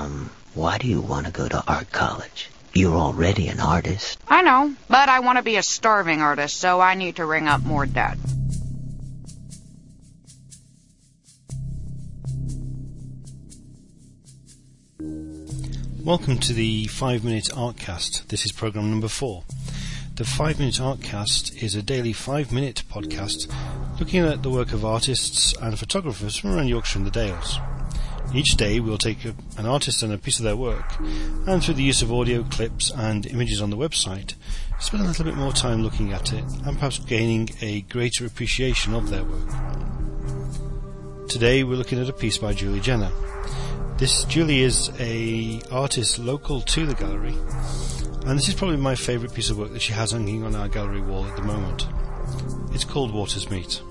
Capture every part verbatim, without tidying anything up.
Um, why do you want to go to art college? You're already an artist. I know, but I want to be a starving artist, so I need to ring up more debt. Welcome to the five minute Artcast. This is program number four. The five minute Artcast is a daily five minute podcast looking at the work of artists and photographers from around Yorkshire and the Dales. Each day we'll take a, an artist and a piece of their work, and through the use of audio clips and images on the website, spend a little bit more time looking at it and perhaps gaining a greater appreciation of their work. Today we're looking at a piece by Julie Jenner. This Julie is a artist local to the gallery, and this is probably my favourite piece of work that she has hanging on our gallery wall at the moment. It's called Waters Meet.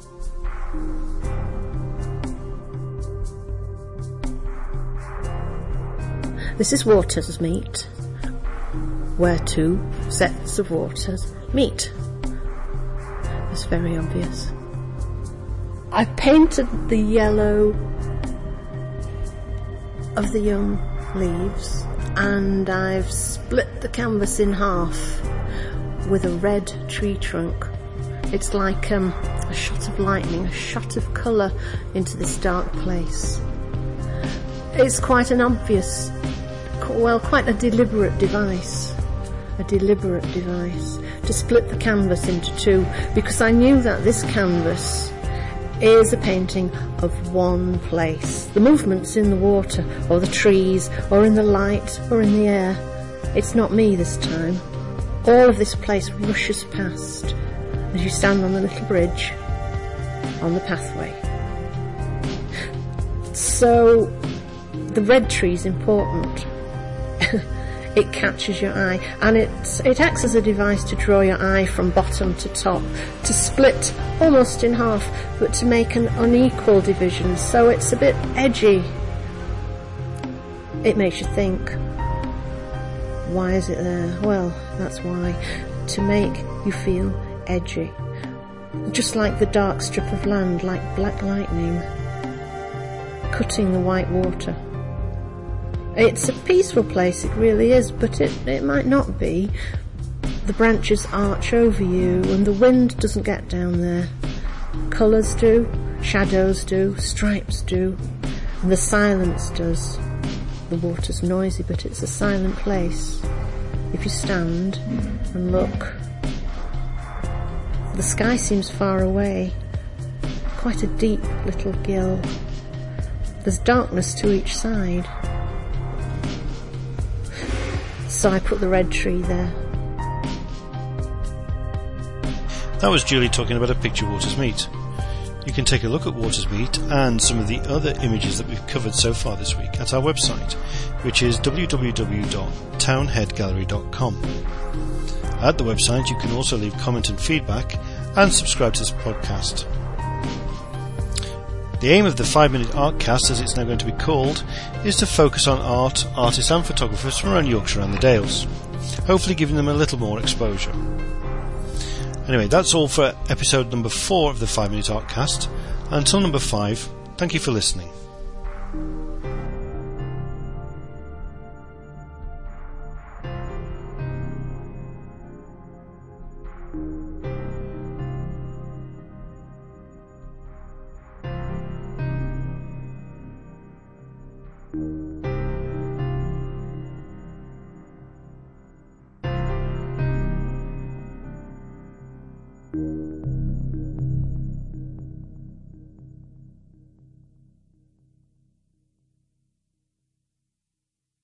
This is Waters Meet, where two sets of waters meet. It's very obvious. I painted the yellow of the young leaves, and I've split the canvas in half with a red tree trunk. It's like um, a shot of lightning, a shot of colour into this dark place. It's quite an obvious, well, quite a deliberate device, a deliberate device to split the canvas into two, because I knew that this canvas is a painting of one place. The movement's in the water, or the trees, or in the light, or in the air. It's not me this time. All of this place rushes past as you stand on the little bridge on the pathway. So the red tree's important. It catches your eye, and it it acts as a device to draw your eye from bottom to top, to split almost in half, but to make an unequal division, so it's a bit edgy. It makes you think, why is it there? Well, that's why, to make you feel edgy. Just like the dark strip of land, like black lightning, cutting the white water. It's a peaceful place, it really is, but it, it might not be. The branches arch over you and the wind doesn't get down there. Colours do, shadows do, stripes do, and the silence does. The water's noisy, but it's a silent place. If you stand and look, the sky seems far away, quite a deep little gill. There's darkness to each side. So I put the red tree there. That was Julie talking about a picture Waters Meet. You can take a look at Waters Meet and some of the other images that we've covered so far this week at our website, which is w w w dot townhead gallery dot com. At the website you can also leave comment and feedback and subscribe to this podcast. The aim of the five minute Artcast, as it's now going to be called, is to focus on art, artists and photographers from around Yorkshire and the Dales, hopefully giving them a little more exposure. Anyway, that's all for episode number four of the five minute Artcast. Until number five, thank you for listening.